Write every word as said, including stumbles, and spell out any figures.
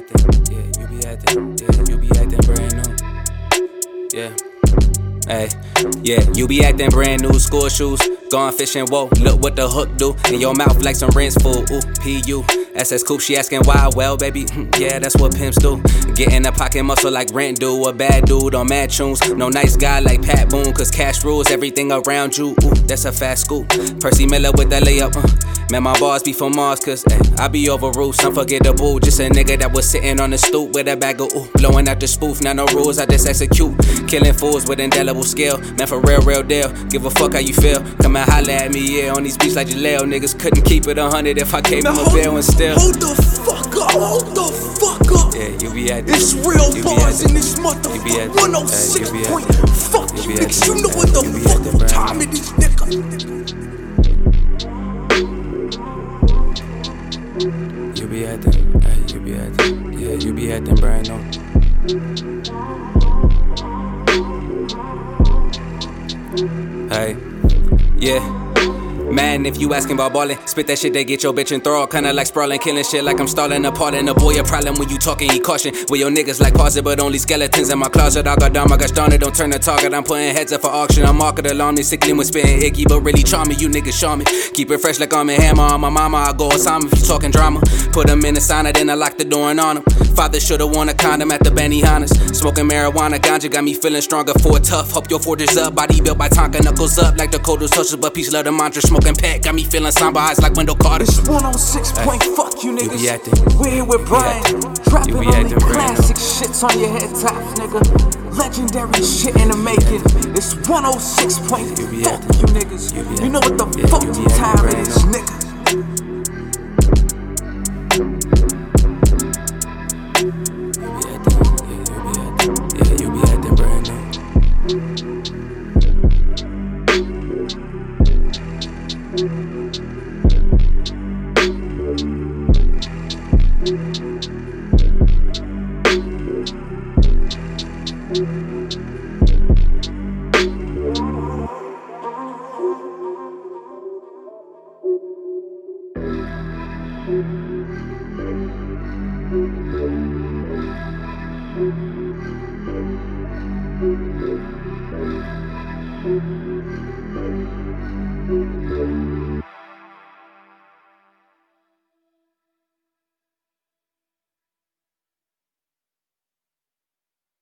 acting, yeah, you be acting, yeah, you be acting brand new. Yeah. Hey, yeah, you be acting brand new, school shoes, gone fishing, whoa, look what the hook do, in your mouth like some rinse food, ooh, P U, S S Coupe, she asking why, well, baby, yeah, that's what pimps do, get in the pocket muscle like rent do, a bad dude on mad tunes, no nice guy like Pat Boone, cause cash rules everything around you, ooh, that's a fast scoop, Percy Miller with that layup, uh, man, my bars be from Mars, cause, ay, I be over rules, unforgettable, just a nigga that was sitting on the stoop with a bag of, ooh, blowing out the spoof, now no rules, I just execute, killing fools with indelible skill, man, for real, real deal. Give a fuck how you feel. Come and holla at me, yeah, on these beats like Jaleel. Niggas couldn't keep it a hundred if I gave them a bill and still. Hold the fuck up, hold the fuck up. Yeah, you be acting. It's real bars in this motherfucker. one oh six point. Fuck you niggas, you know what the fuck time it is, nigga. You be acting, hey, you be acting, yeah, you be acting brand new. Hey, yeah. Man, if you asking about ballin', spit that shit, they get your bitch enthralled. Kinda like sprawling, killing shit like I'm stalling apart. And a boy a problem when you talking, he caution. With your niggas like pause it, but only skeletons in my closet. I got down, my gosh darn it, don't turn the target. I'm putting heads up for auction. I'm market alarm, they sickly when spitting icky, but really charming. You niggas show me. Keep it fresh like I'm a hammer on my mama. I go Osama if you talking drama. Put them in the sauna, then I lock the door and on them. Father should've worn a condom at the Benihana's. Smoking marijuana, ganja got me feeling stronger. For tough, hope your fortress up. Body built by Tonka, knuckles up like the coldest touches, but peace love the mantra. Smoking pack, got me feeling somber eyes like window Carter. It's one oh six point, ay, fuck you niggas. You be acting. We're here with Brian. Dropping only classic shits on your head tops, nigga. Legendary shit in the making. It's one oh six point, fuck you niggas. You, you know what the yeah, fuck time it is, nigga. Thank you.